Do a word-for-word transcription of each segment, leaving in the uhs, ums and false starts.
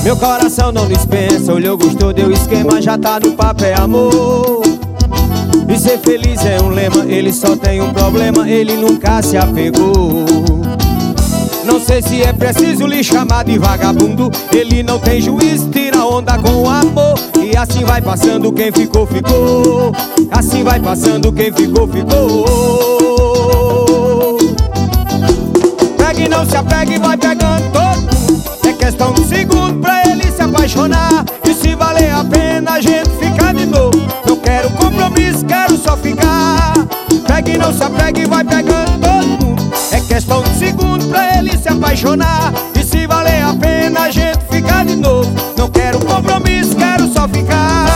Meu coração não dispensa, olhou, gostou, deu esquema, já tá no papel, amor. E ser feliz é um lema, ele só tem um problema, ele nunca se apegou. Não sei se é preciso lhe chamar de vagabundo, ele não tem juízo, tira onda com o amor. E assim vai passando, quem ficou, ficou. Assim vai passando, quem ficou, ficou. Pega e não se apegue, vai pegando todo mundo. É questão de segundo pra ele se apaixonar. E se valer a pena a gente ficar de novo. Não quero compromisso, quero só ficar. Pega e não se apegue, vai pegando todo mundo. É questão de segundo pra ele se apaixonar. E se valer a pena a gente ficar de novo. Não quero compromisso, quero só ficar.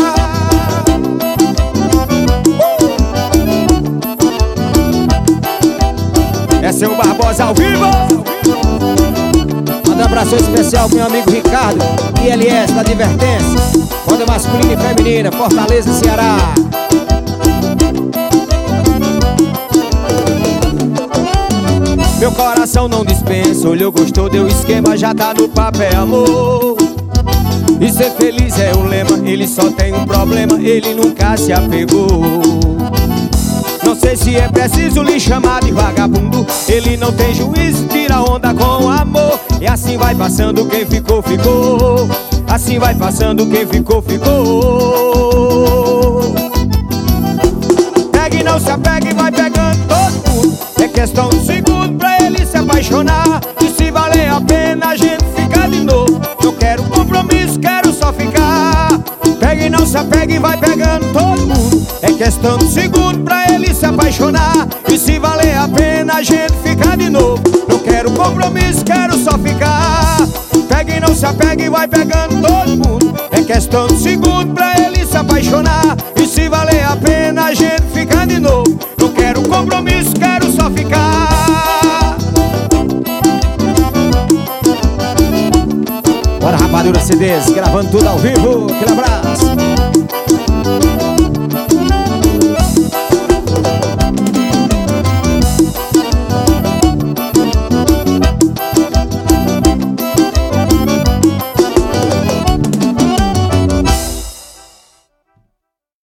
uh! É seu Barbosa ao vivo. Manda um abraço especial pro meu amigo Ricardo I L S da Advertência, moda masculina e feminina, Fortaleza, Ceará. Meu coração não dispensa, olhou, gostou, deu esquema, já tá no papel, amor. E ser feliz é um lema, ele só tem um problema, ele nunca se apegou. Não sei se é preciso lhe chamar de vagabundo, ele não tem juízo, tira onda com o amor. E assim vai passando, quem ficou, ficou. Assim vai passando, quem ficou, ficou. Pega e não se apegue, vai pegando todo mundo. É questão de segundo pra ele se apaixonar. E se valer a pena a gente ficar de novo. Não quero compromisso, quero só ficar. Pega e não se apegue, vai pegando todo mundo. É questão de segundo pra ele se apaixonar. E se valer a pena a gente ficar de novo. Não quero compromisso, quero só ficar. Pega e não se apegue, vai pegando todo mundo. É questão de segundo pra ele se apaixonar. E se valer a pena a gente ficar de novo. Não quero compromisso, quero só ficar. Bora, Rapadura C Ds, gravando tudo ao vivo. Aquele abraço.